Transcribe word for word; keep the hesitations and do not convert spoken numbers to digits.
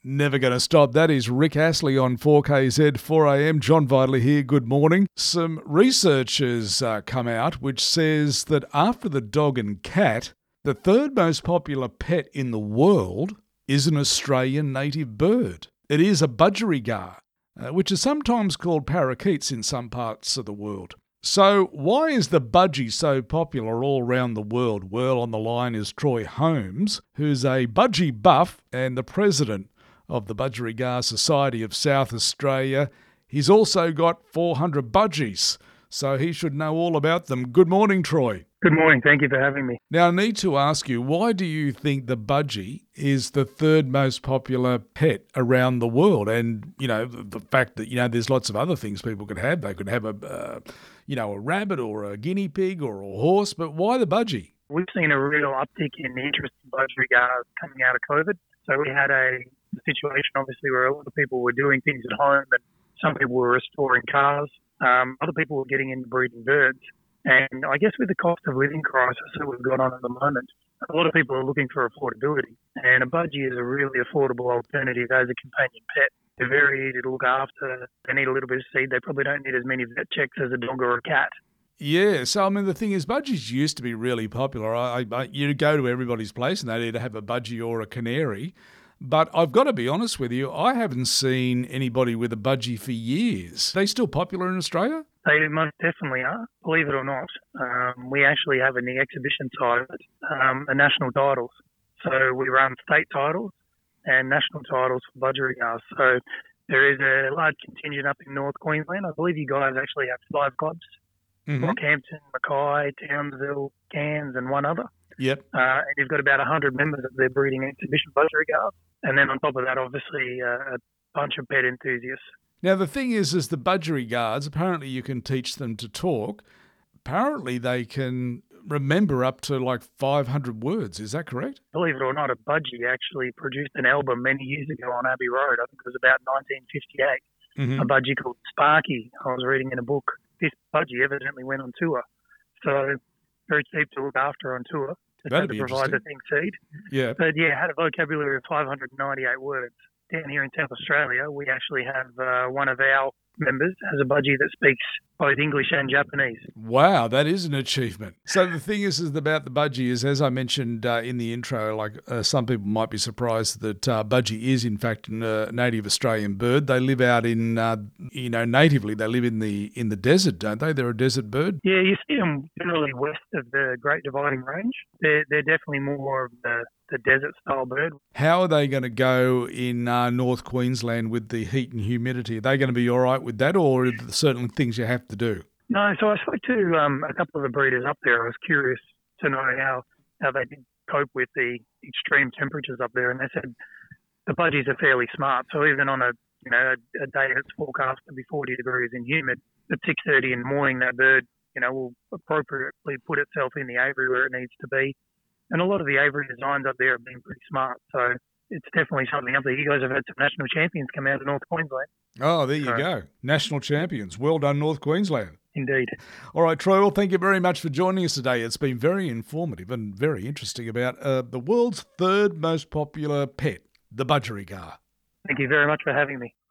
Never going to stop. That is Rick Astley on four K Z, four A M. John Vidley here. Good morning. Some research has uh, come out which says that after the dog and cat, the third most popular pet in the world is an Australian native bird. It is a budgerigar, uh, which is sometimes called parakeets in some parts of the world. So why is the budgie so popular all around the world? Well, on the line is Troy Holmes, who's a budgie buff and the president of the Budgerigar Society of South Australia. He's also got four hundred budgies, so he should know all about them. Good morning, Troy. Good morning. Thank you for having me. Now, I need to ask you, why do you think the budgie is the third most popular pet around the world? And, you know, the, the fact that, you know, there's lots of other things people could have. They could have a, uh, you know, a rabbit or a guinea pig or a horse, but why the budgie? We've seen a real uptick in interest in budgerigars coming out of COVID. So we had a situation, obviously, where a lot of people were doing things at home and some people were restoring cars. Um, other people were getting into breeding birds. And I guess with the cost of living crisis that we've got on at the moment, a lot of people are looking for affordability. And a budgie is a really affordable alternative as a companion pet. They're very easy to look after. They need a little bit of seed. They probably don't need as many vet checks as a dog or a cat. Yeah, so I mean, the thing is, budgies used to be really popular. I, I, you go to everybody's place and they'd either have a budgie or a canary. But I've got to be honest with you, I haven't seen anybody with a budgie for years. Are they still popular in Australia? They most definitely are, believe it or not. Um, we actually have in the exhibition side of it, um, a national titles. So we run state titles and national titles for budgerigars. So there is a large contingent up in North Queensland. I believe you guys actually have five clubs. Mm-hmm. Rockhampton, Mackay, Townsville, Cairns and one other. Yep. Uh, and you've got about one hundred members of their breeding exhibition budgerigars. And then on top of that, obviously, uh, a bunch of pet enthusiasts. Now, the thing is, is the budgerigars, apparently you can teach them to talk. Apparently they can remember up to like five hundred words. Is that correct? Believe it or not, a budgie actually produced an album many years ago on Abbey Road. I think it was about nineteen fifty-eight. Mm-hmm. A budgie called Sparky. I was reading in a book. This budgie evidently went on tour. So very cheap to look after on tour. Just had to provide the thing seed. Yeah. But yeah, had a vocabulary of five hundred ninety-eight words. Down here in South Australia, we actually have uh, one of our members has a budgie that speaks both English and Japanese. Wow, that is an achievement. So the thing is, is about the budgie is, as I mentioned uh, in the intro, like uh, some people might be surprised that uh, budgie is in fact a native Australian bird. They live out in, uh, you know, natively they live in the in the desert, don't they? They're a desert bird. Yeah, you see them generally west of the Great Dividing Range. They're they're definitely more of the the desert style bird. How are they going to go in uh, North Queensland with the heat and humidity? Are they going to be all right with that, or are there certain things you have to do? No, so I spoke to um, a couple of the breeders up there. I was curious to know how, how they did cope with the extreme temperatures up there, and they said the budgies are fairly smart. So even on a you know a, a day that's forecast to be forty degrees and humid, at six thirty in the morning, that bird you know will appropriately put itself in the aviary where it needs to be. And a lot of the aviary designs up there have been pretty smart. So it's definitely something up there. You guys have had some national champions come out of North Queensland. Oh, there you so, go. National champions. Well done, North Queensland. Indeed. All right, Troy, well, thank you very much for joining us today. It's been very informative and very interesting about uh, the world's third most popular pet, the budgerigar. Thank you very much for having me.